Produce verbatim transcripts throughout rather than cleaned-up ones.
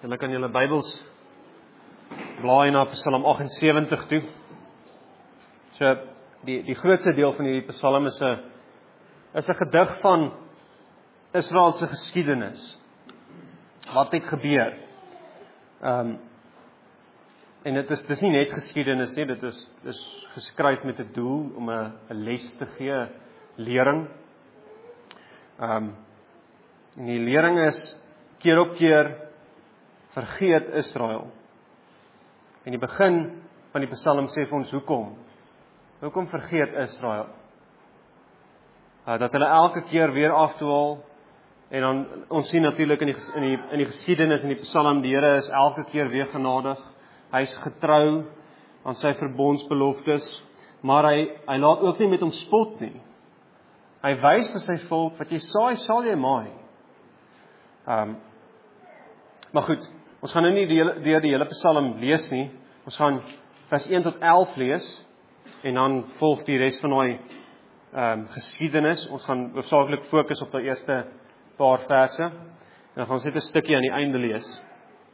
Julle kan julle Bybels blaai na Psalm agt en sewentig toe. So die die grootste deel van hierdie Psalm is 'n is 'n gedig van Israel se geskiedenis. Wat het gebeur? Ehm um, en dit is dis nie net geskiedenis nie, dit is dis geskryf met 'n doel om 'n 'n les te gee, lering. Ehm um, en die lering is keer op keer vergeet Israel. En die begin van die Psalm sê vir ons hoekom? Hoekom vergeet Israel? Uh, dat hulle elke keer weer afdwaal. En dan ons sien natuurlik in die in die in die geskiedenis in die Psalm, die Here is elke keer weer genadig. Hy is getrou aan sy verbondsbeloftes, maar hy hy laat ook nie met hom spot nie. Hy wys vir sy volk wat jy saai, sal jy maai. Ehm um, maar goed, ons gaan nou nie deur die, die hele Psalm lees nie. Ons gaan vers een tot elf lees en dan volg die res van daai ehm um, geskiedenis. Ons gaan hoofsaaklik fokus op die eerste paar verse en dan gaan ons net 'n stukkie aan die einde lees.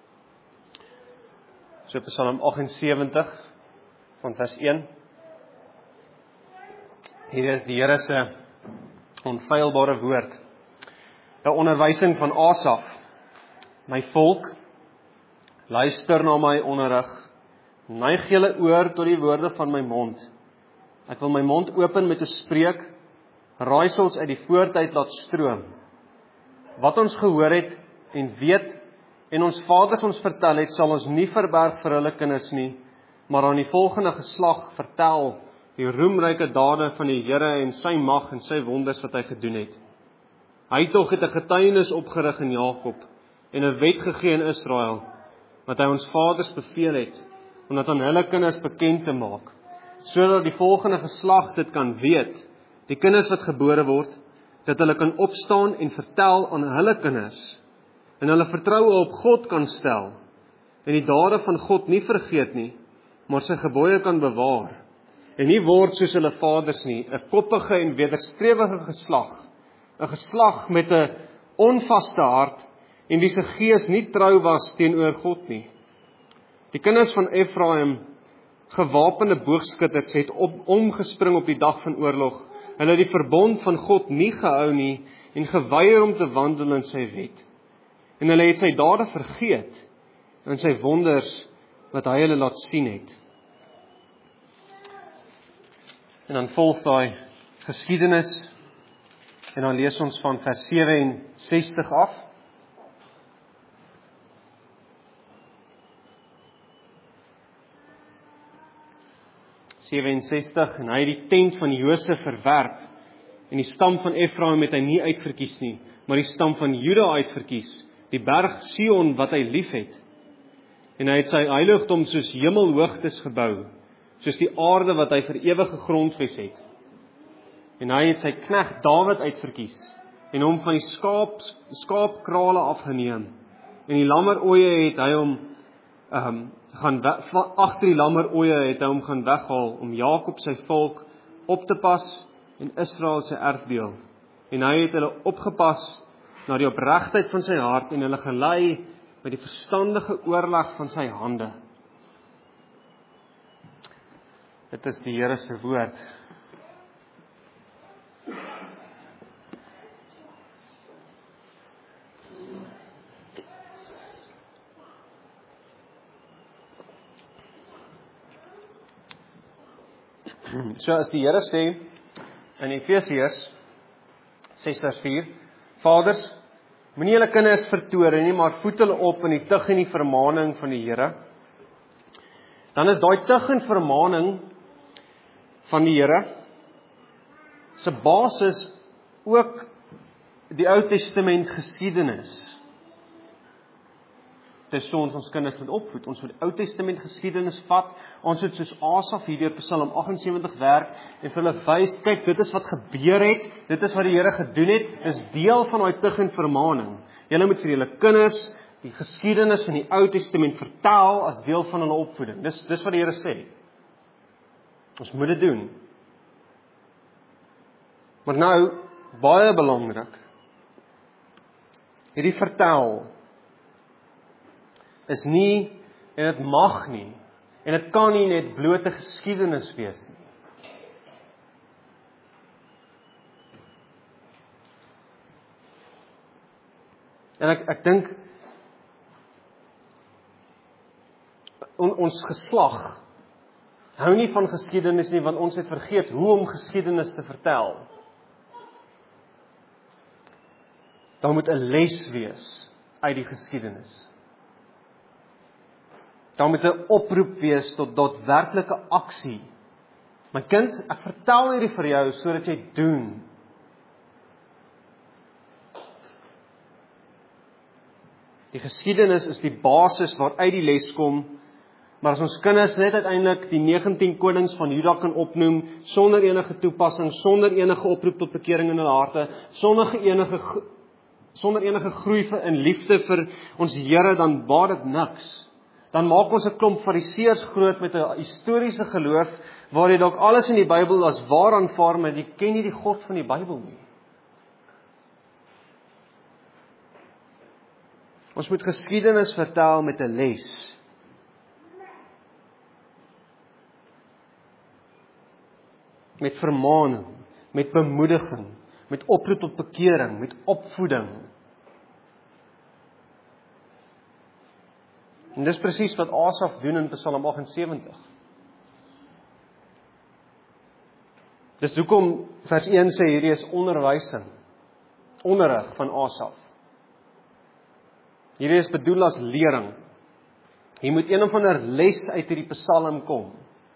So Psalm agt en sewentig van vers een. Hier is die Here se onfeilbare woord. 'n Onderwysing van Asaf. My volk, luister na my onderrig. Neig julle oor tot die woorde van my mond. Ek wil my mond open met 'n spreek, raaisels uit die voortyd laat stroom. Wat ons gehoor het en weet en ons vaders ons vertel het, sal ons nie verberg vir hulle kinders nie, maar aan die volgende geslag vertel die roemryke dade van die Here en sy mag en sy wonders wat hy gedoen het. Hy tog het 'n getuienis opgerig in Jakob en 'n wet gegee in Israel, wat hy ons vaders beveel het, om dit aan hulle kinders bekend te maak, sodat die volgende geslag dit kan weet, die kinders wat gebore word, dat hulle kan opstaan en vertel aan hulle kinders, en hulle vertroue op God kan stel, en die dade van God nie vergeet nie, maar sy gebooie kan bewaar, en nie word soos hulle vaders nie, 'n koppige en wederstrewige geslag, 'n geslag met 'n onvaste hart, en wie se gees nie trou was teenoor God nie. Die kinders van Efraim, gewapende boogskutters, het op, omgespring op die dag van oorlog. Hulle het die verbond van God nie gehou nie, en geweier om te wandel in sy wet. En hulle het sy dade vergeet, en sy wonders wat hy hulle laat sien het. En dan volg daai geskiedenis, en dan lees ons van vers sewe en sestig af. sewe en sestig, en hy het die tent van Josef verwerp, en die stam van Efraim het hy nie uitverkies nie, maar die stam van Juda uitverkies, die berg Sion wat hy lief het. En hy het sy heiligdom soos hemelhoogtes gebou, soos die aarde wat hy vir ewige grondves het. En hy het sy knegt Dawid uitverkies, en hom van die skaap, skaapkrale afgeneem, en die lammeroeie het hy hom, um, gaan agter die lammeroeie het hy hom gaan weghaal, om Jakob sy volk op te pas, en Israel sy erfdeel. En hy het hulle opgepas na die opregtheid van sy hart, en hulle gelei met die verstandige oorleg van sy hande. Dit is die Here se woord. So as die Here sê in Efesiërs ses vers vier, Vaders, moenie julle kinders vertoore nie, maar voed hulle op in die tug en die vermaaning van die Here. Dan is daai tug en vermaaning van die Here se basis ook die Ou Testament geskiedenis. Dit is so ons ons kinders moet opvoed. Ons moet die Ou Testament geskiedenis vat. Ons moet soos Asaf hierdeur Psalm agt en sewentig werk en vir hulle wys, kyk, dit is wat gebeur het, dit is wat die Here gedoen het, dit is deel van daai tug en vermaaning. Julle moet vir julle kinders die geskiedenis van die Ou Testament vertel as deel van hulle opvoeding. Dis dis wat die Here sê. Ons moet dit doen. Maar nou, baie belangrik, hierdie vertel is nie, en dit mag nie, en dit kan nie net blote geskiedenis wees nie. En ek, ek dink, on, ons geslag hou nie van geskiedenis nie, want ons het vergeet hoe om geskiedenis te vertel. Daar moet 'n les wees uit die geskiedenis. Daar moet 'n oproep wees tot daadwerklike aksie. My kind, ek vertel hierdie vir jou sodat jy doen. Die geskiedenis is die basis waaruit die les kom, maar as ons kinders net uiteindelik die negentien konings van Juda kan opnoem, sonder enige toepassing, sonder enige oproep tot bekering in hulle harte, sonder enige, sonder enige groei in liefde vir ons Here, dan baat dit niks. Dan maak ons 'n klomp fariseërs groot met 'n historiese geloof, waar jy dalk alles in die Bybel as waar aanvaar, maar jy ken nie die God van die Bybel nie. Ons moet geskiedenis vertel met 'n les. Met vermaaning, met bemoediging, met oproep tot bekering, met opvoeding. En dis presies wat Asaf doen in Psalm agt en sewentig. Dis hoekom vers een sê hierdie is onderwysing, onderrig van Asaf. Hierdie is bedoel as lering. Hier moet een of ander les uit hierdie Psalm kom.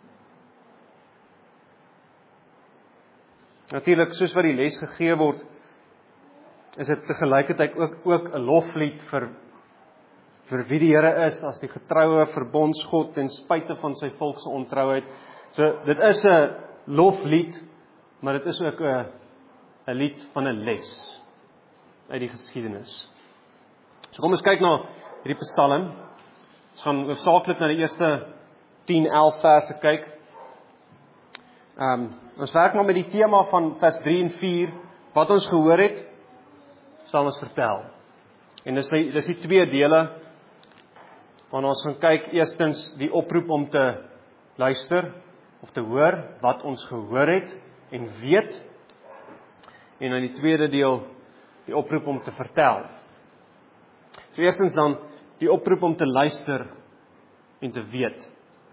Natuurlik, soos wat die les gegee word, is dit tegelykertyd ook ook 'n loflied vir vir wie die Here is as die getroue verbondsgod ten spyte van sy volk se ontrouheid. So dit is 'n loflied, maar dit is ook 'n 'n lied van 'n les uit die geskiedenis. So kom ons kyk na hierdie Psalm. Ons gaan hoofsaaklik na die eerste tien, elf verse kyk. Ehm um, ons werk maar met die tema van vers drie en vier, wat ons gehoor het, sal ons vertel. En dis die, dis die twee dele, waarna ons gaan kyk, eerstens die oproep om te luister, of te hoor, wat ons gehoor het, en weet, en in die tweede deel, die oproep om te vertel. So eerstens dan, die oproep om te luister, en te weet.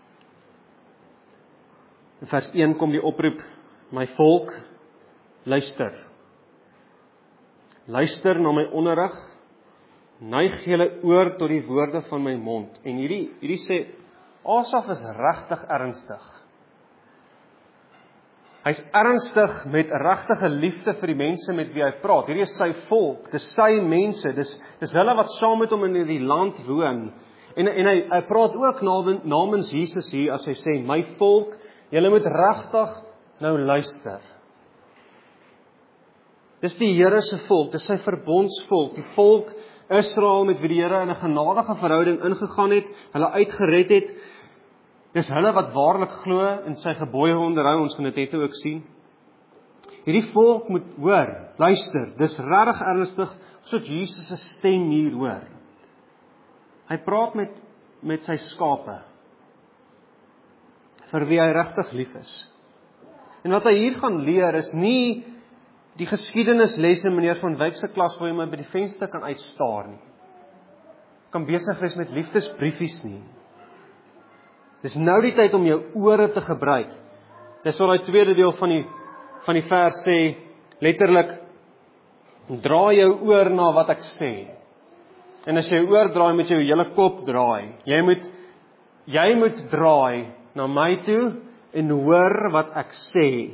In vers een kom die oproep, my volk, luister. Luister na my onderrig, neig julle oor tot die woorde van my mond. En hierdie, hierdie sê, Asaf is regtig ernstig. Hy's ernstig met regtige liefde vir die mense met wie hy praat. Hierdie is sy volk, dis sy mense, dis, dis hulle wat saam met hom in die land woon. En, en hy, hy praat ook namens Jesus hier, as hy sê, my volk, julle moet regtig nou luister. Dis die Here se volk, dis sy verbondsvolk, die volk Israel met wie die Here in 'n genadige verhouding ingegaan het, hulle uitgered het. Dis hulle wat waarlik glo en sy gebooie onderhou, ons gaan dit net ook sien. Hierdie volk moet hoor, luister, dis regtig ernstig, soos Jesus se stem hier hoor. Hy praat met met sy skape, vir wie hy regtig lief is. En wat hy hier gaan leer is nie die geskiedenislesse meneer van Wyk se klas waar jy maar by die venster kan uitstaar nie. Kan besig wees met liefdesbriefies nie. Dis nou die tyd om jou ore te gebruik. Dis wat die tweede deel van die van die vers sê, letterlik, draai jou oor na wat ek sê. En as jy oor draai, moet jy jou hele kop draai. Jy moet jy moet draai na my toe en hoor wat ek sê.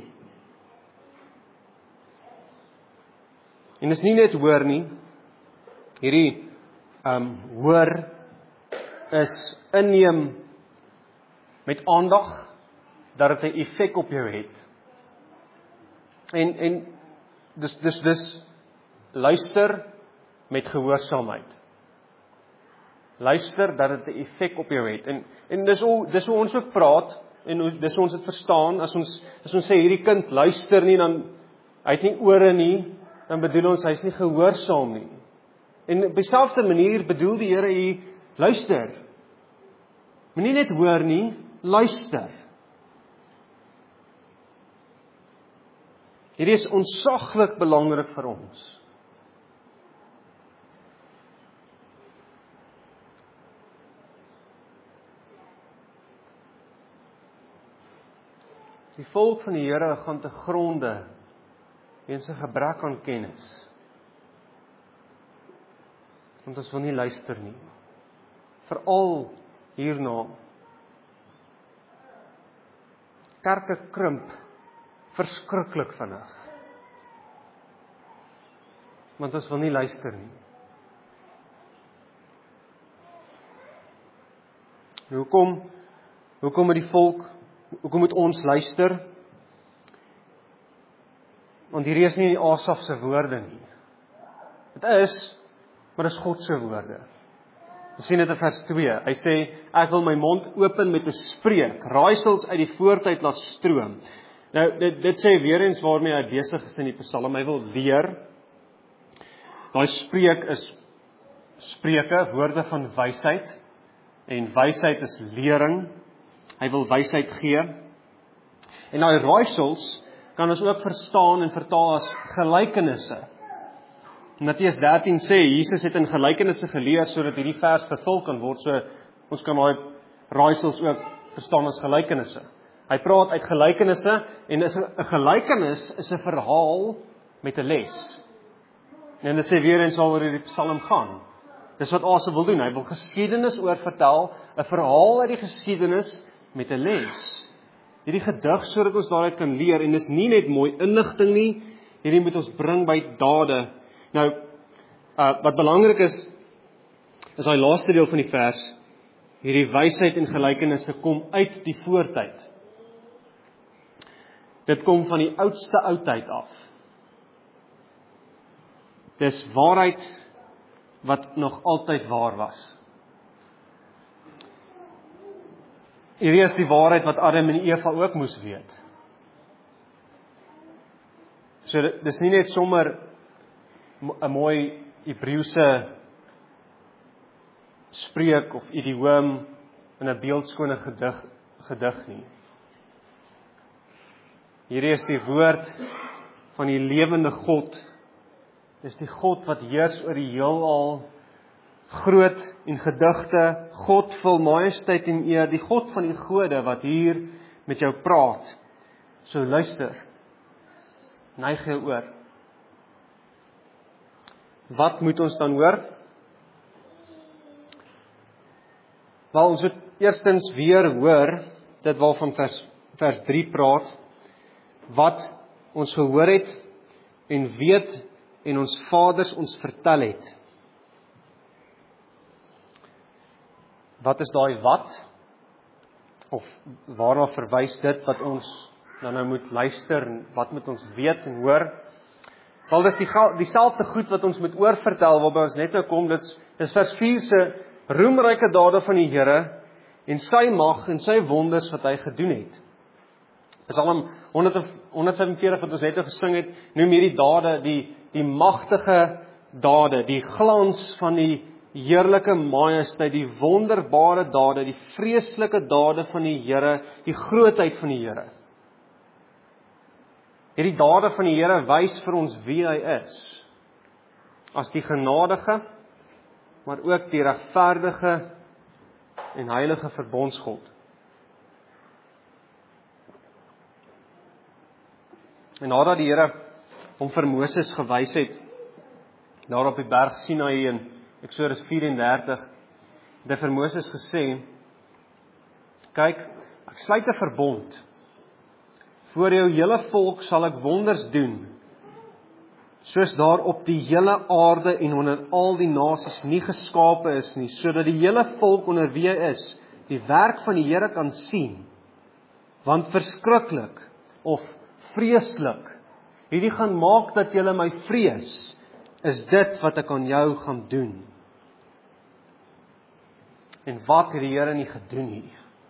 En dis nie net hoor nie, hierdie um, hoor is inneem met aandag, dat dit 'n effek op jou het. En, en dis, dis, dis luister met gehoorsaamheid. Luister dat dit 'n effek op jou het. En, en dis, hoe, dis hoe ons ook praat, en dis hoe ons dit verstaan, as ons, as ons sê, hierdie kind luister nie, dan hy het nie ore nie, dan bedoel ons, hy is nie gehoorsaam nie. En op dieselfde manier bedoel die Here hier, Luister. Moenie net hoor nie, luister. Hierdie is ontsaglik belangrik vir ons. Die volk van die Here gaan te gronde weens 'n gebrek aan kennis. Want ons wil nie luister nie. Veral hierna. Kerke krimp verskriklik vinnig. Want ons wil nie luister nie. Hoekom? Hoekom moet die volk, hoekom moet ons luister? Want hierdie is nie die Asaf se woorde nie. Dit is, maar dit is God se woorde. Ons sien dit in vers twee. Hy sê, ek wil my mond open met 'n spreek, raaisels uit die voortyd laat stroom. Nou, dit, dit sê weer eens waarmee hy besig is in die Psalm. Hy wil leer. Daai spreek is spreuke, woorde van wysheid. En wysheid is lering. Hy wil wysheid gee. En daai raaisels kan ons ook verstaan en vertaal as gelykenisse. Matteus dertien sê, Jesus het in gelykenisse geleer sodat hierdie vers vervul kan word, so ons kan daai raaisels ook verstaan as gelykenisse. Hy praat uit gelykenisse, en is 'n gelykenis is 'n verhaal met 'n les. En dit sê weer eens waaroor hierdie Psalm gaan. Dis wat Asaf wil doen, hy wil geskiedenis oor vertel, 'n verhaal uit die geskiedenis met 'n les. Hierdie gedig sodat ons daaruit kan leer, en dis nie net mooi inligting nie, hierdie moet ons bring by dade. Nou, uh, wat belangrik is, is daai laaste deel van die vers, hierdie wysheid en gelykenisse kom uit die voortyd. Dit kom van die oudste oudheid af. Dis waarheid wat nog altyd waar was. Hierdie is die waarheid wat Adam en Eva ook moes weet. So dis nie net sommer 'n mooi Hebreëse spreek of idioom in 'n beeldskone gedig gedig nie. Hierdie is die woord van die lewende God. Dis die God wat heers oor die heelal, groot en gedigte, God vol majesteit en eer, die God van die gode wat hier met jou praat. So luister, neig jou oor. Wat moet ons dan hoor? Wel, ons moet eerstens weer hoor, dit waarvan vers, vers drie praat, wat ons gehoor het en weet en ons vaders ons vertel het. Wat is daai wat? Of waarna verwys dit wat ons dan nou moet luister, wat moet ons weet en hoor? Wel, dis die, dieselfde goed wat ons moet oorvertel, waarby ons net nou kom, dit is vers vier se roemryke dade van die Here, en sy mag en sy wonders wat hy gedoen het. Psalm honderdvyf wat ons net gesing het, noem hierdie dade, die, die magtige dade, die glans van die heerlike majesteit, die wonderbare dade, die vreeslike dade van die Here, die grootheid van die Here. Hierdie dade van die Here wys vir ons wie hy is, as die genadige, maar ook die regverdige en heilige verbondsgod. En nadat die Here hom vir Moses gewys het, daar op die berg Sinaï in Eksodus vyf en dertig, het hy vir Moses gesê, kyk, ek sluit 'n verbond. Voor jou hele volk sal ek wonders doen, soos daar op die hele aarde en onder al die nasies nie geskape is nie, sodat die hele volk onder wie hy is, die werk van die Here kan sien. Want verskriklik of vreeslik, hierdie gaan maak dat julle my vrees, is dit wat ek aan jou gaan doen. En wat het die Here nie gedoen nie?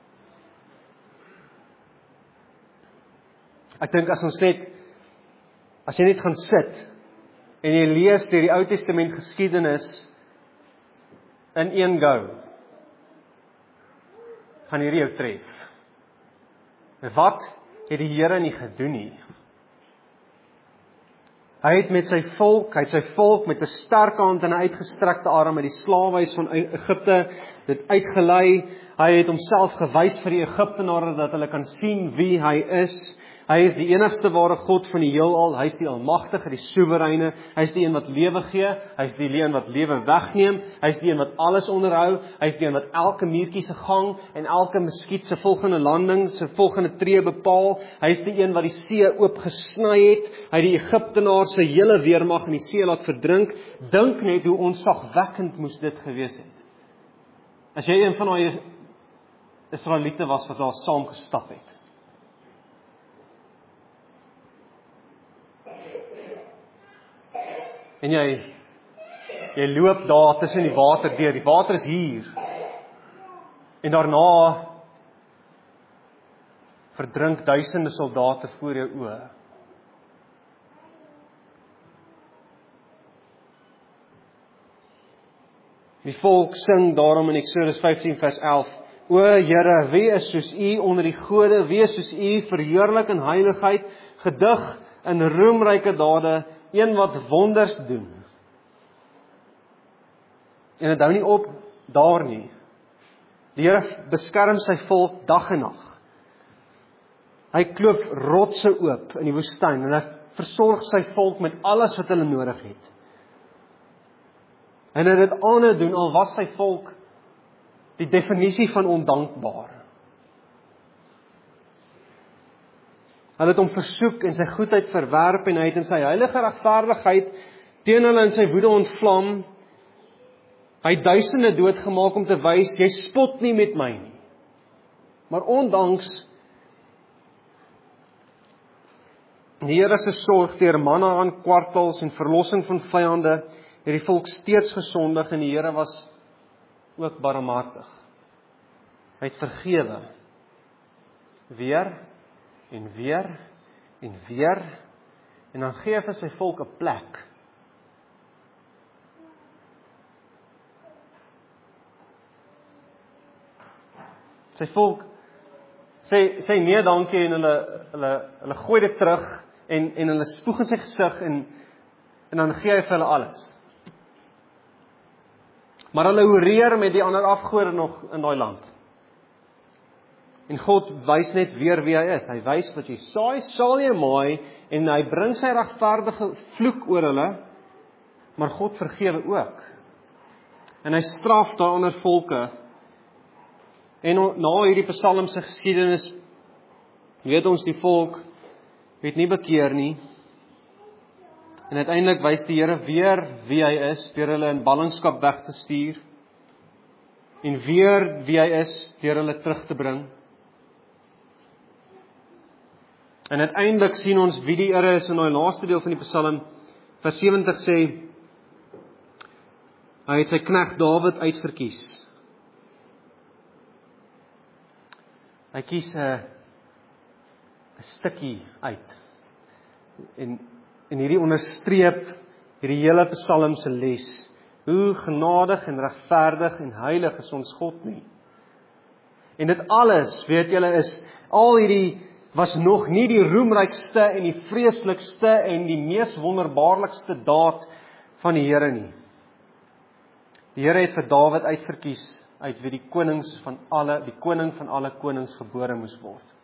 Ek dink as ons net, as jy net gaan sit, en jy lees deur die Ou Testament geskiedenis in een go, gaan hierdie jou tref. Wat het die Here nie gedoen nie? Hy het met sy volk, hy het sy volk met 'n sterk hand en 'n uitgestrekte arm uit die slawehuis van Egipte dit uitgelei. Hy het homself gewys vir die Egiptenare dat hulle kan sien wie hy is. Hy is die enigste ware God van die heelal. Hy is die almagtige, die soewereine. Hy is die een wat lewe gee. Hy is die een wat lewe wegneem. Hy is die een wat alles onderhou. Hy is die een wat elke muurtjie se gang en elke muskiet se volgende landing, se volgende tree bepaal. Hy is die een wat die see oopgesny het. Hy het die Egiptenaars se hele weermag in die see laat verdrink. Dink net hoe onsagwekkend moes dit gewees het. As jy een van daai Israeliete was wat daar saam gestap het. En jy, jy loop daar tussen die water deur, die water is hier. En daarna verdrink duisende soldate voor jou oë. Die volk sing daarom in Eksodus vyftien vers elf, O Here, wie is soos U onder die gode, wie is soos U verheerlik in heiligheid, gedig in roemryke dade, een wat wonders doen. En dit hou nie op daar nie. Die Here beskerm sy volk dag en nag. Hy kloof rotse oop in die woestyn en hy versorg sy volk met alles wat hulle nodig het. En hy het dit aanhou doen al was sy volk die definisie van ondankbaar. Hulle het hom versoek en sy goedheid verwerp en hy het in sy heilige regverdigheid teen hulle in sy woede ontvlam. Hy het duisende doodgemaak om te wys, jy spot nie met my nie. Maar ondanks die Here se sorg deur manna aan kwartels en verlossing van vyande, het die volk steeds gesondig en die Here was ook barmhartig. Hy het vergewe. Weer en weer en weer en dan gee hy vir sy volk 'n plek. Sy volk sê sê nee dankie en hulle hulle hulle gooi dit terug en en hulle spoeg in sy gesig en en dan gee hy vir hulle alles. Maar hulle hoereer met die ander afgode nog in daai land. En God wys net weer wie hy is. Hy wys wat jy saai, sal jy maai en hy bring sy regverdige vloek oor hulle, maar God vergewe ook. En hy straf daai ander volke. En na hierdie Psalm se geskiedenis weet ons die volk het nie bekeer nie. En uiteindelik wys die Here weer wie hy is deur hulle in ballingskap weg te stuur. En weer wie hy is deur hulle terug te bring. En uiteindelik sien ons wie die Here is in daai laaste deel van die Psalm. Vers sewentig sê hy het sy knegt Dawid uitverkies. Hy kies 'n 'n stukkie uit. En en hierdie onderstreep hierdie hele Psalm se les. Hoe genadig en regverdig en heilig is ons God nie. En dit alles, weet julle, is al hierdie was nog nie die roemrykste en die vreeslikste en die mees wonderbaarlikste daad van die Here nie. Die Here het vir Dawid uitverkies uit wie die konings van alle, die koning van alle konings gebore moes word.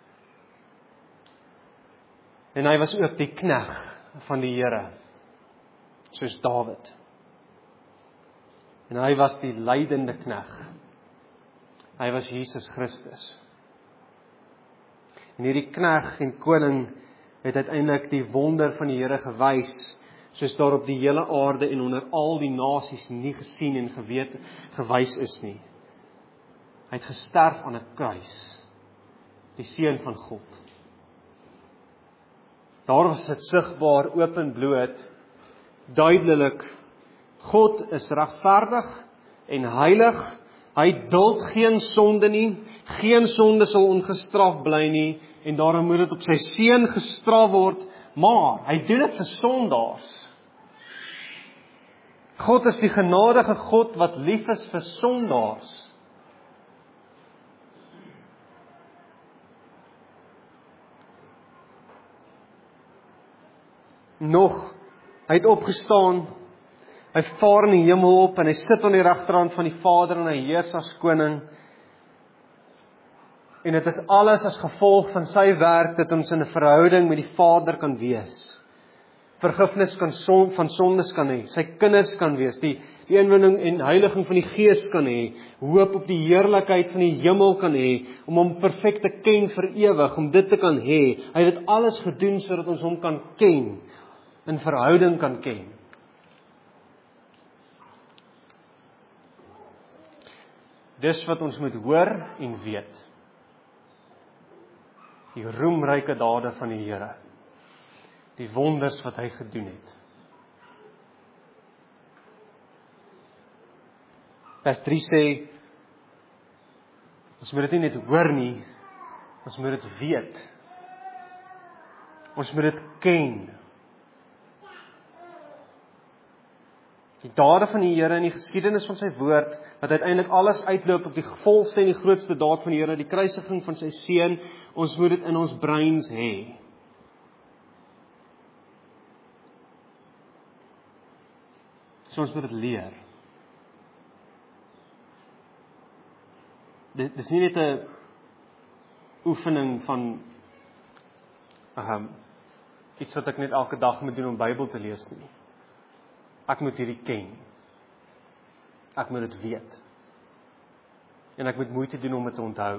En hy was ook die knegt van die Here, soos Dawid. En hy was die lydende knegt. Hy was Jesus Christus. En hierdie knegt en koning het uiteindelik die wonder van die Here gewys, soos daar op die hele aarde en onder al die nasies nie gesien en geweet gewys is nie. Hy het gesterf aan 'n kruis, die seun van God. Daar was dit sigbaar, oop en bloot, duidelik, God is regverdig en heilig, hy duld geen sonde nie, geen sonde sal ongestraf bly nie, en daarom moet dit op sy seun gestraf word, maar hy doen dit vir sondaars. God is die genadige God wat lief is vir sondaars. nog, hy het opgestaan, hy vaar in die hemel op en hy sit aan die regterhand van die Vader en hy heers as koning. En dit is alles as gevolg van sy werk dat ons in 'n verhouding met die Vader kan wees. Vergifnis kan son, van sondes kan hê, sy kinders kan wees, die, die inwinning en heiliging van die Gees kan hê, hoop op die heerlikheid van die hemel kan hê, om hom perfek te ken vir ewig, om dit te kan hê. Hy het dit alles gedoen sodat ons hom kan ken, in verhouding kan ken. Dis wat ons moet hoor en weet. Die roemryke dade van die Here. Die wonders wat hy gedoen het. Vers drie sê, ons moet dit nie net hoor nie, ons moet dit weet. Ons moet dit ken. Die dade van die Here in die geskiedenis van sy woord, wat uiteindelik alles uitloop op die volste en die grootste daad van die Here, die kruisiging van sy seun, ons moet dit in ons breins hê. So ons moet dit leer. Dit is nie net 'n oefening van um, iets wat ek net elke dag moet doen om Bybel te lees nie. Ek moet hierdie ken. Ek moet dit weet. En ek moet moeite doen om dit te onthou.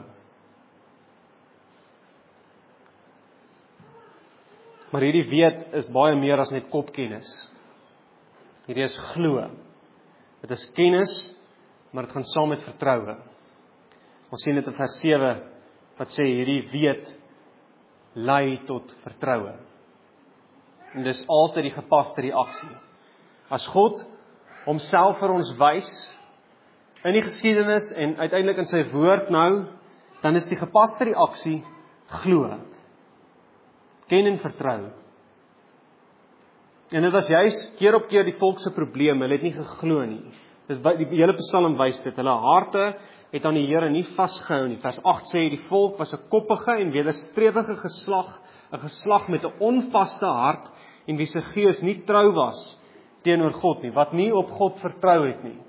Maar hierdie weet is baie meer as net kopkennis. Hierdie is glo. Dit is kennis, maar dit gaan saam met vertroue. Ons sien dit in vers sewe, wat sê hierdie weet lei tot vertroue. En dis altyd die gepaste reaksie. As God homself vir ons wys, in die geskiedenis en uiteindelik in sy woord nou, dan is die gepaste reaksie glo. Ken en vertrou. En dit was juis keer op keer die volk se probleem, hulle het nie geglo nie. Dis die hele Psalm wys dit, hulle harte het aan die Here nie vasgehou nie. Vers agt sê, die volk was 'n koppige en wederstrewige geslag, 'n geslag met 'n onvaste hart, en wie se gees nie trou was teenoor God nie, wat nie op God vertrou het nie.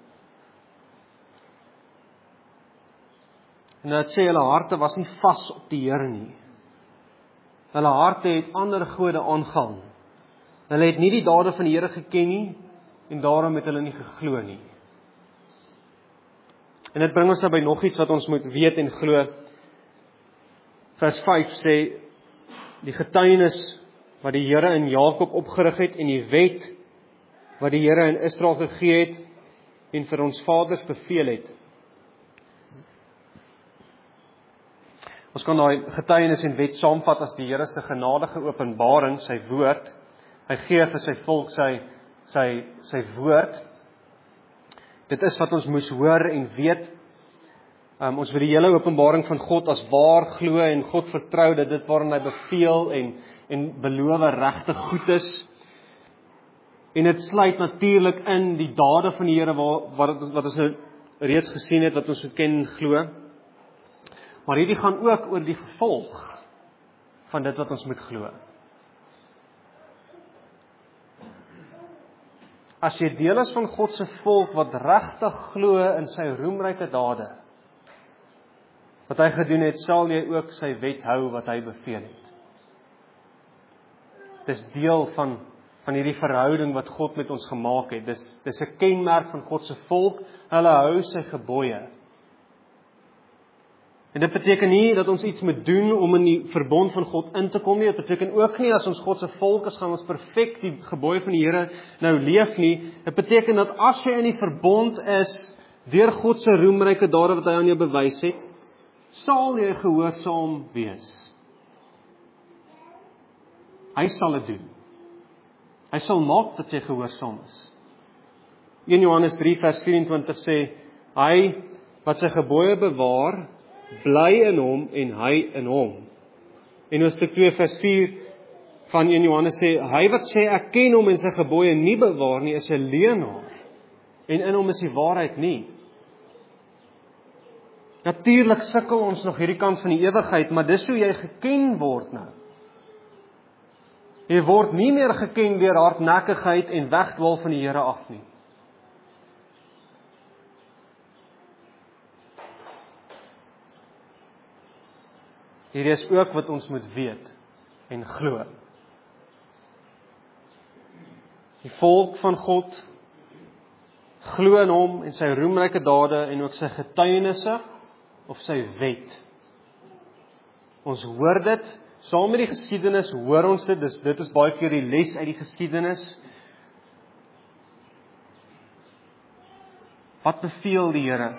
En dit sê, hulle harte was nie vas op die Here nie. Hulle harte het ander gode aangehang. Hulle het nie die dade van die Here geken nie, en daarom het hulle nie geglo nie. En dit bring ons nou by nog iets wat ons moet weet en glo. Vers vyf sê, die getuienis wat die Here in Jakob opgerig het, en die wet wat die Here in Israel gegee het, en vir ons vaders beveel het. Ons kan daai getuienis en wet saamvat as die Here se genadige openbaring, sy woord. Hy gee vir sy volk sy, sy, sy woord. Dit is wat ons moes hoor en weet. Um, ons wil die hele openbaring van God as waar glo en God vertrou dat dit waarin hy beveel en, en beloof regtig goed is. En dit sluit natuurlik in die dade van die Here wat, wat, wat ons nou reeds gesien het, wat ons ken en glo. Maar hierdie gaan ook oor die gevolg van dit wat ons moet glo. As jy deel is van God se volk wat regtig glo in sy roemryke dade, wat hy gedoen het, sal jy ook sy wet hou wat hy beveel het. Dis deel van van hierdie verhouding wat God met ons gemaak het. Dis dis 'n kenmerk van God se volk, hulle hou sy gebooie. En dit beteken nie dat ons iets moet doen om in die verbond van God in te kom nie. Dit beteken ook nie as ons God se volk is, gaan ons perfek die gebooie van die Here nou leef nie. Dit beteken dat as jy in die verbond is, deur God se roemryke dade wat hy aan jou bewys het, sal jy gehoorsaam wees. Hy sal dit doen. Hy sal maak dat jy gehoorsaam is. Eerste Johannes drie vers vyf-en-twintig sê, hy wat sy gebooie bewaar, bly in hom en hy in hom. En hoofstuk twee vers vier van Eerste Johannes sê, hy wat sê ek ken hom en sy gebooie nie bewaar nie, is 'n leienaar. En in hom is die waarheid nie. Natuurlik sukkel ons nog hierdie kant van die ewigheid, maar dis hoe jy geken word nou. Jy word nie meer geken deur hardnekkigheid en wegdwaal van die Here af nie. Hierdie is ook wat ons moet weet en glo. Die volk van God glo in hom en sy roemryke dade en ook sy getuienisse of sy wet. Ons hoor dit, saam met die geskiedenis hoor ons dit, dus dit is baie keer die les uit die geskiedenis. Wat beveel die Here?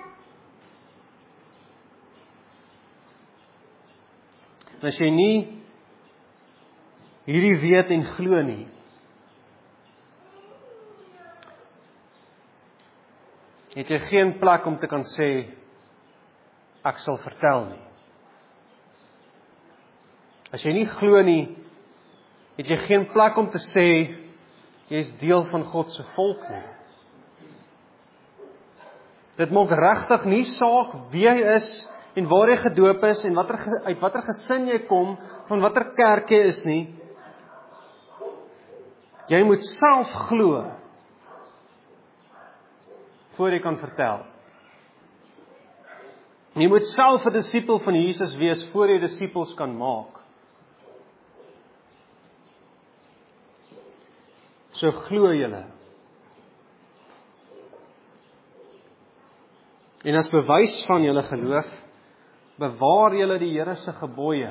En as jy nie hierdie weet en glo nie, het jy geen plek om te kan sê, ek sal vertel nie. As jy nie glo nie, het jy geen plek om te sê, jy is deel van God se volk nie. Dit maak regtig nie saak wie jy is, en waar jy gedoop is, en watter, uit watter gesin jy kom, van watter kerk jy is nie. Jy moet self glo, voor jy kan vertel. Jy moet self 'n disipel van Jesus wees, voor jy disipels kan maak. So glo julle. En as bewys van julle geloof, bewaar julle die Here se gebooie.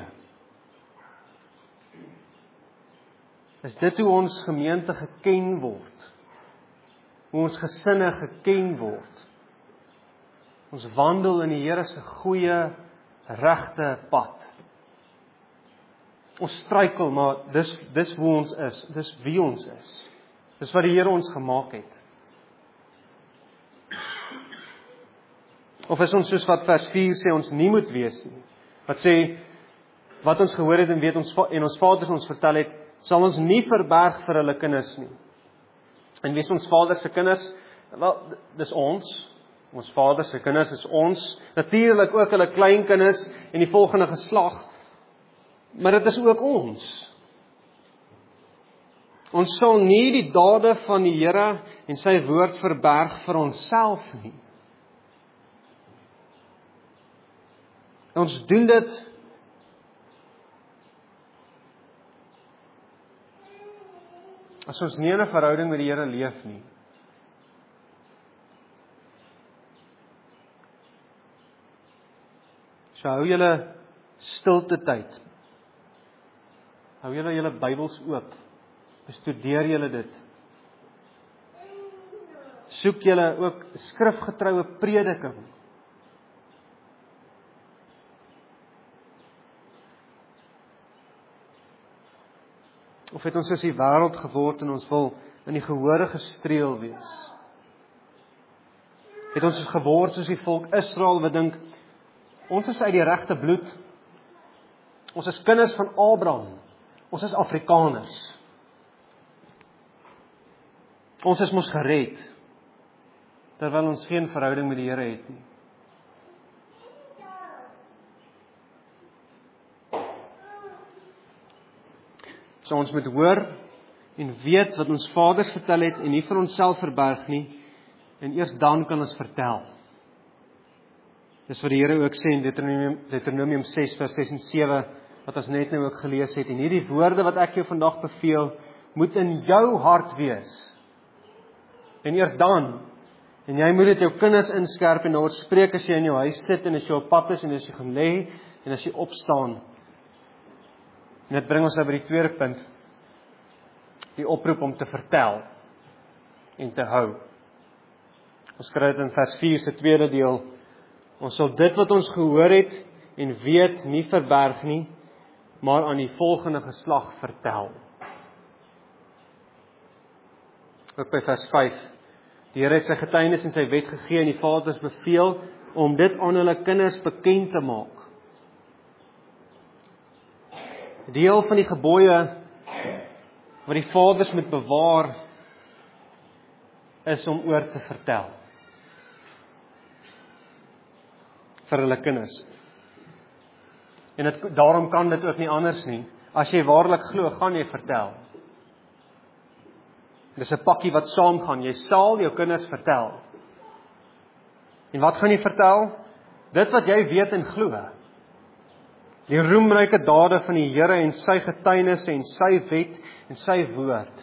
Is dit hoe ons gemeente geken word? Hoe ons gesinne geken word? Ons wandel in die Here se goeie, regte pad. Ons struikel, maar dis, dis hoe ons is, dis wie ons is. Dis wat die Here ons gemaak het. Of is ons soos wat vers vier sê, ons nie moet wees nie. Wat sê, wat ons gehoor het en weet ons, en ons vaders ons vertel het, sal ons nie verberg vir hulle kinders nie. En wie is ons vaders se kinders? Wel, dis ons. Ons vaders se kinders is ons. Natuurlik ook hulle kleinkinders en die volgende geslag. Maar dit is ook ons. Ons sal nie die dade van die Here en sy woord verberg vir onsself nie. Ons doen dit as ons nie in 'n verhouding met die Here leef nie. So hou julle stilte tyd. Hou julle julle Bybels oop. Bestudeer julle dit. Soek julle ook skrifgetroue prediking. Of het ons soos die wêreld geword en ons wil in die gehore gestreel wees? Het ons geword soos die volk Israel wat dink, ons is uit die regte bloed, ons is kinders van Abraham, ons is Afrikaners, ons is mos gered, terwyl ons geen verhouding met die Here het nie. So ons moet hoor en weet wat ons vaders vertel het en nie vir onsself verberg nie, en eers dan kan ons vertel. Dis wat die Here ook sê in Deuteronomium, Deuteronomium ses vers ses en sewe, wat ons net nou ook gelees het, en hierdie woorde wat ek jou vandag beveel, moet in jou hart wees. En eers dan, en jy moet dit jou kinders inskerp en daaroor spreek as jy in jou huis sit en as jy op pad is en as jy gaan lê en as jy opstaan. En dit bring ons nou by die tweede punt, die oproep om te vertel en te hou. Ons kry dit in vers vier se tweede deel. Ons sal dit wat ons gehoor het en weet nie verberg nie, maar aan die volgende geslag vertel. Ook by vers vyf. Die Here het sy getuienis en sy wet gegee en die vaders beveel om dit aan hulle kinders bekend te maak. Deel van die gebooie wat die vaders moet bewaar is om oor te vertel vir hulle kinders. En dit, daarom kan dit ook nie anders nie As jy waarlik glo, gaan jy vertel. Dis 'n pakkie wat saamgaan. Jy sal jou kinders vertel. En wat gaan jy vertel? Dit wat jy weet en glo. Die roemryke dade van die Here en sy getuienisse en sy wet en sy woord.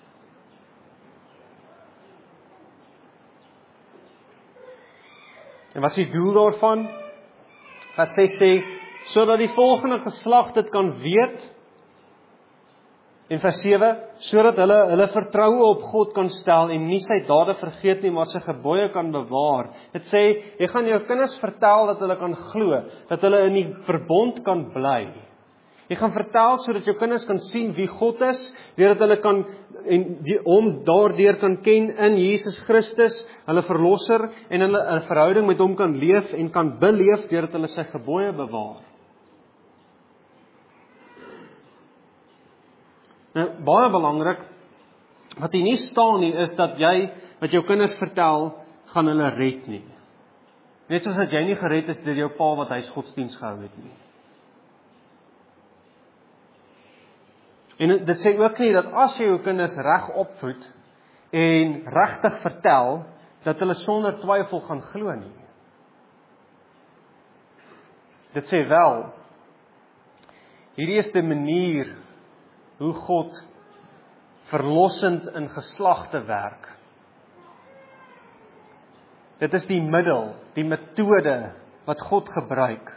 En wat is die doel daarvan? Vers ses sê, sodat die volgende geslag dit kan weet. En vers sewe, sodat hulle hulle vertroue op God kan stel en nie sy dade vergeet nie, maar sy gebooie kan bewaar. Dit sê, jy gaan jou kinders vertel dat hulle kan glo, dat hulle in die verbond kan bly. Jy gaan vertel sodat jou kinders kan sien wie God is, deurdat hulle kan en die, hom daardeur kan ken in Jesus Christus, hulle verlosser, en hulle 'n verhouding met hom kan leef en kan beleef deurdat hulle sy gebooie bewaar. Nou, baie belangrik, wat hier nie staan nie, is dat jy, wat jou kinders vertel, gaan hulle red nie. Net soos dat jy nie gered is deur jou pa wat huisgodsdiens gehou het nie. En dit sê ook nie, dat as jy jou kinders reg opvoed, en regtig vertel, dat hulle sonder twyfel gaan glo nie. Dit sê wel, hierdie is die manier, hoe God verlossend in geslagte werk. Dit is die middel, die metode wat God gebruik.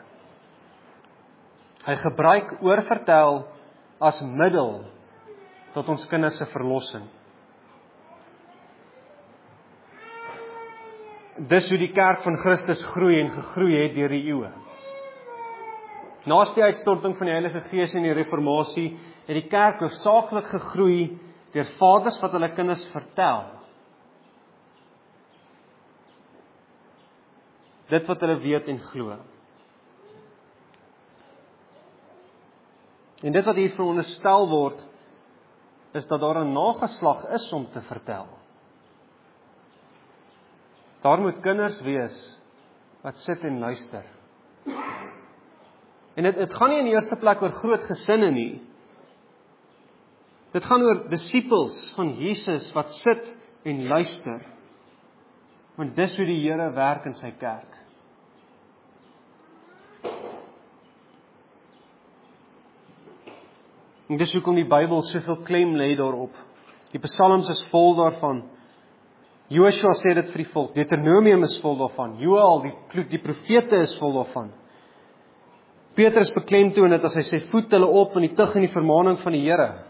Hy gebruik oorvertel as middel tot ons kinders se verlossing. Dis hoe die kerk van Christus groei en gegroei het deur die eeue. Naas die uitstorting van die Heilige Gees en die reformatie, het die kerk hoofsaaklik gegroei deur vaders wat hulle kinders vertel. Dit wat hulle weet en glo. En dit wat hier veronderstel word, is dat daar 'n nageslag is om te vertel. Daar moet kinders wees wat sit en luister. En dit, dit gaan nie in die eerste plek oor groot gesinne nie. Dit gaan oor disippels van Jesus wat sit en luister. Want dis hoe die Here werk in sy kerk. En dis hoekom die Bybel soveel klem lê daarop. Die Psalms is vol daarvan. Joshua sê dit vir die volk. Deuteronomium is vol daarvan. Joël, die, die profete is vol daarvan. Petrus beklemtoon dit as hy sê, voed hulle op in die tug en die vermaaning van die Here.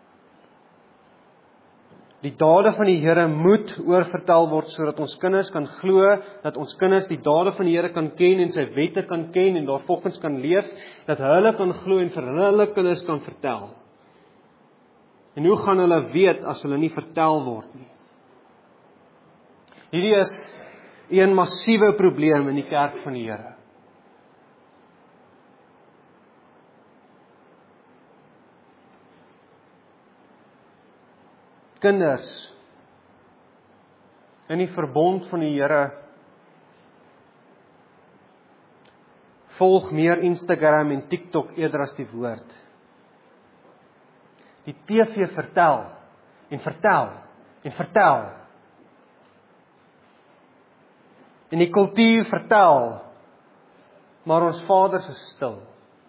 Die dade van die Here moet oorvertel word, sodat ons kinders kan glo, dat ons kinders die dade van die Here kan ken en sy wette kan ken en daarvolgens kan leef, dat hulle kan glo en vir hulle kinders kan vertel. En hoe gaan hulle weet as hulle nie vertel word nie? Hierdie is een massiewe probleem in die kerk van die Here. Kinders in die verbond van die Here volg meer Instagram en TikTok eerder as die woord. Die T V vertel en vertel en vertel. En die kultuur vertel, maar ons vaders is stil.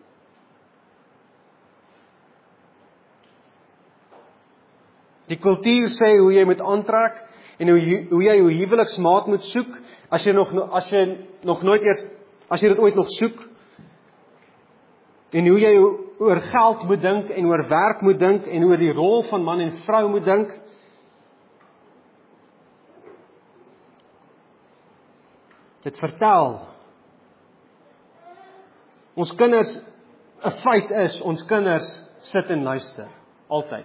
Die kultuur sê hoe jy moet aantrek en hoe jy hoe jy jou huweliksmaat moet soek as jy nog as jy nog nooit eers as jy dit ooit nog soek. En hoe jy oor geld moet dink en oor werk moet dink en oor die rol van man en vrou moet dink. Dit vertel. Ons kinders, 'n feit is, ons kinders sit en luister altyd.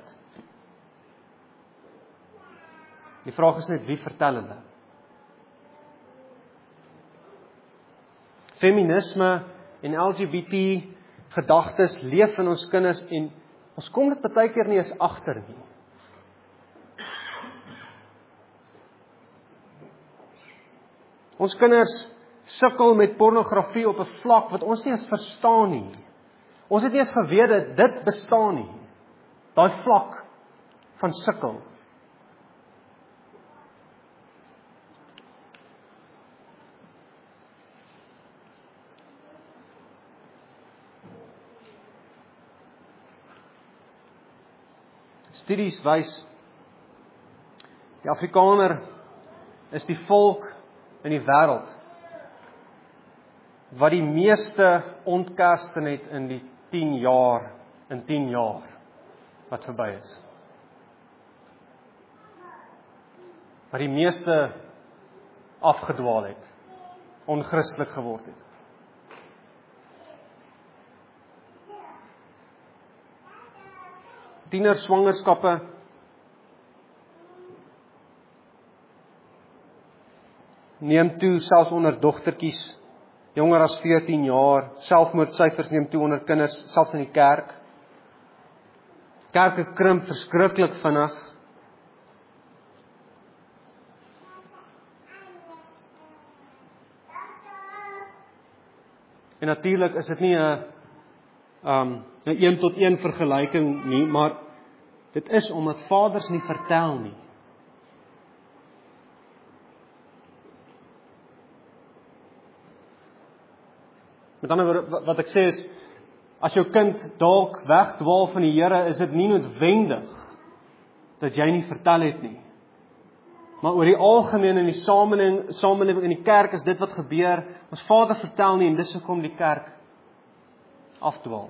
Die vraag is net, wie vertel hulle? Feminisme en L G B T gedagtes leef in ons kinders en ons kom dit baie keer nie eens agter nie. Ons kinders sukkel met pornografie op 'n vlak wat ons nie eens verstaan nie. Ons het nie eens geweet dat dit bestaan nie. Daai vlak van sukkel. Studies wys, die Afrikaner is die volk in die wêreld wat die meeste ontkersten het in die tien jaar, in tien jaar wat verby is. Wat die meeste afgedwaal het, onchristelik geword het. Tiener swangerskappe neem toe, selfs onder dogtertjies, jonger as veertien jaar, selfmoordsyfers neem toe onder kinders, selfs in die kerk. Kerke krimp verskriklik vinnig. En natuurlik is dit nie 'n um, 'n een tot een vergelyking nie, maar dit is omdat vaders nie vertel nie. Met ander woorde, wat ek sê is, as jou kind dalk wegdwaal van die Here, is dit nie noodwendig dat jy nie vertel het nie. Maar oor die algemeen in die samelewing, samelewing in die kerk is dit wat gebeur, ons vader vertel nie en dis hoekom die kerk afdwaal.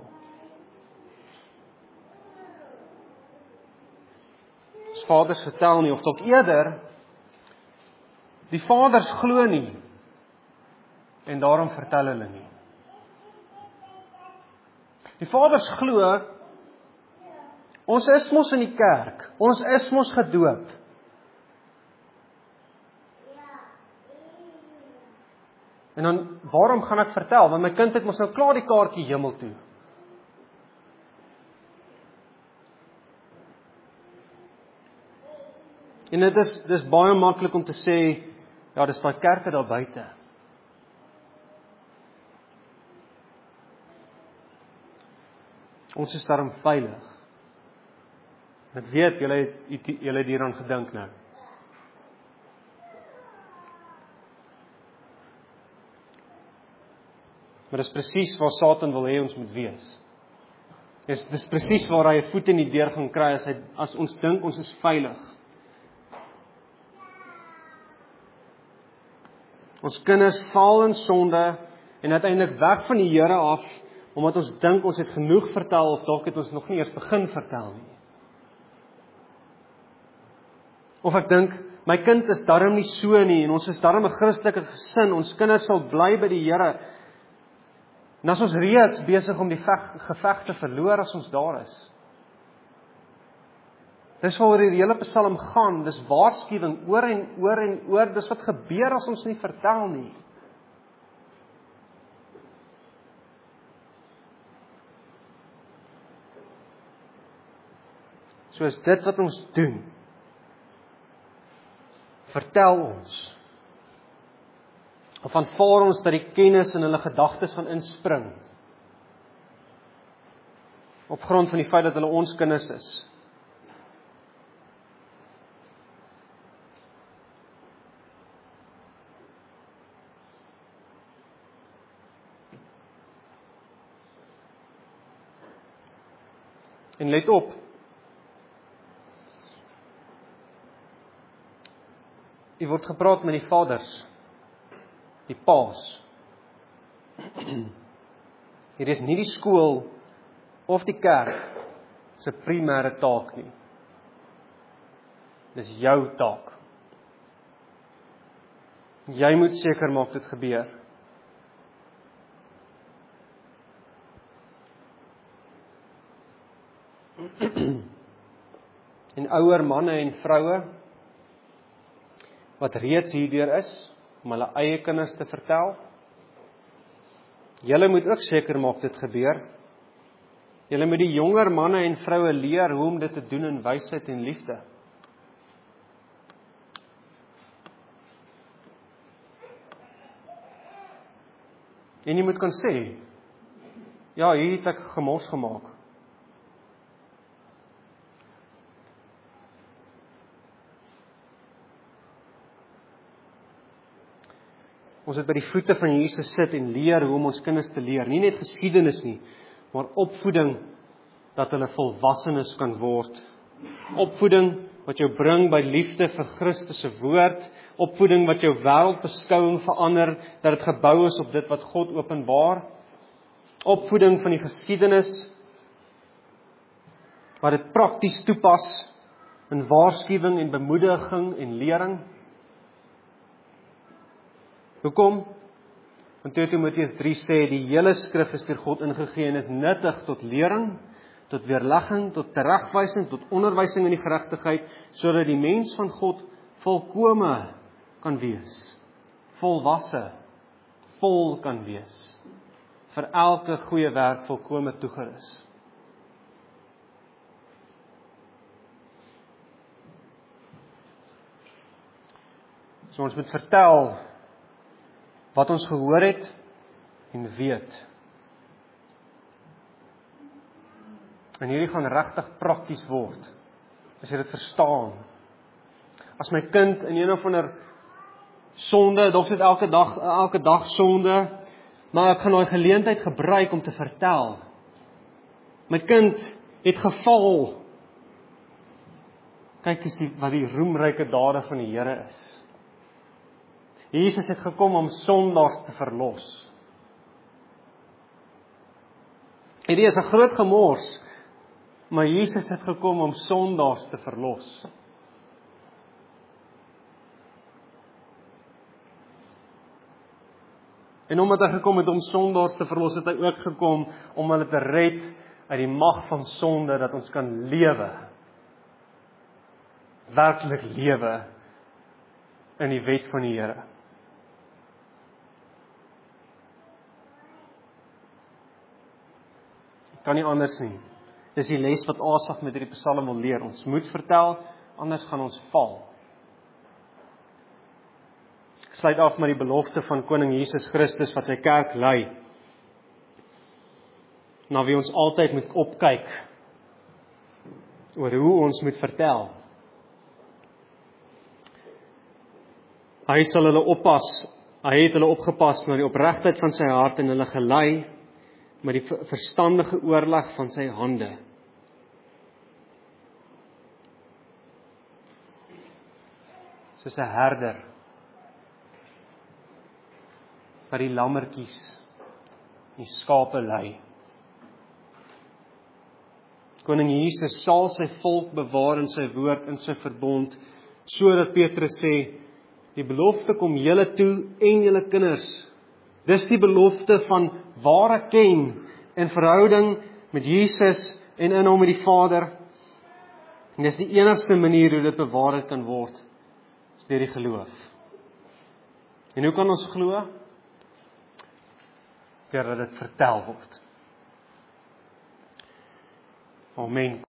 Ons vaders vertel nie, of dalk eerder, die vaders glo nie, en daarom vertel hulle nie. Die vaders glo, ons is mos in die kerk, ons is mos gedoop. En dan, waarom gaan ek vertel? Want my kind het mos nou klaar die kaartjie hemel toe. En dit is, dit is baie maklik om te sê, ja, dis daai kerke daar buite. Ons is daarom veilig. En ek weet, julle het, julle het hieraan gedink nou. Maar dis presies waar Satan wil hê ons moet wees. Dis, dis presies waar hy 'n voet in die deur gaan kry as, hy, as ons dink ons is veilig. Ons kinders val in sonde en uiteindelik weg van die Here af, omdat ons dink ons het genoeg vertel, of dalk het ons nog nie eers begin vertel nie. Of ek dink, my kind is darm nie so nie, en ons is darm 'n Christelike gesin, ons kinders sal bly by die Here. En as ons reeds besig om die geveg te verloor as ons daar is. Dis waaroor die hele Psalm gaan, dis waarskuwing oor en oor en oor, dis wat gebeur as ons nie vertel nie. So is dit wat ons doen. Vertel ons. Of aanvaar ons dat die kennis in hulle gedagtes van inspring. Op grond van die feit dat hulle ons kinders is. En let op. Hier word gepraat met die vaders. Die paas. Hier is nie die skool of die kerk se primêre taak nie. Dis jou taak. Jy moet seker maak dit gebeur. En ouer manne en vroue wat reeds hierdeur is om hulle eie kinders te vertel. Julle moet ook seker maak dit gebeur. Julle moet die jonger manne en vroue leer hoe om dit te doen in wysheid en liefde. En jy moet kan sê, Ja, hier het ek gemors gemaak. Ons het by die voete van Jesus sit en leer hoe om ons kinders te leer. Nie net geskiedenis nie, maar opvoeding dat hulle volwassenes kan word. Opvoeding wat jou bring by liefde vir Christus se woord. Opvoeding wat jou wêreldbeskouing verander, dat dit gebou is op dit wat God openbaar. Opvoeding van die geskiedenis wat dit prakties toepas in waarskuwing en bemoediging en lering. Hoekom? Want tweede Timoteus drie sê, die hele skrif is deur God ingegee en is nuttig tot lering, tot weerlegging, tot teregwysing, tot onderwysing in die geregtigheid, sodat die mens van God volkome kan wees, volwasse, vol kan wees, vir elke goeie werk volkome toegerus. So ons moet vertel wat ons gehoor het en weet. En hierdie gaan regtig prakties word, as jy dit verstaan. As my kind in een of ander sonde, dalk sit elke dag, elke dag sonde, maar ek gaan daai geleentheid gebruik om te vertel. My kind het geval. Kyk eens die, wat die roemryke dade van die Here is. Jesus het gekom om sondaars te verlos. Hierdie is 'n groot gemors, maar Jesus het gekom om sondaars te verlos. En omdat hy gekom het om sondaars te verlos, het hy ook gekom om hulle te red uit die mag van sonde, dat ons kan lewe. Werklik lewe in die wet van die Here. Kan nie anders nie. Dis die les wat Asaf met hierdie Psalm wil leer. Ons moet vertel, anders gaan ons val. Ek sluit af met die belofte van Koning Jesus Christus wat sy kerk lei, na wie ons altyd moet opkyk, oor hoe ons moet vertel. Hy sal hulle oppas, hy het hulle opgepas na die opregtheid van sy hart en hulle gelei met die verstandige oorleg van sy hande. Soos 'n herder wat die lammetjies, die skape lei. Koning Jesus sal sy volk bewaar in sy woord, in sy verbond, sodat Petrus sê, die belofte kom julle toe en julle kinders. Dis die belofte van ware ken en verhouding met Jesus en in hom met die Vader. En dis die enigste manier hoe dit bewaar kan word, is deur die geloof. En hoe kan ons glo? Deurdat dit vertel word. Amen.